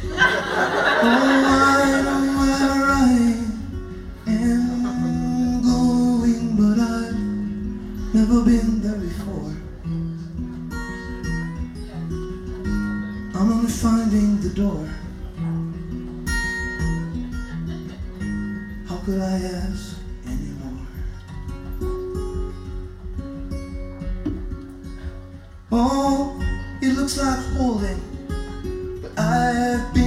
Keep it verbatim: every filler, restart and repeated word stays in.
Oh, I know where I am going, but I've never been there before. I'm only finding the door. How could I ask anymore? Oh, it looks like holding, but I've been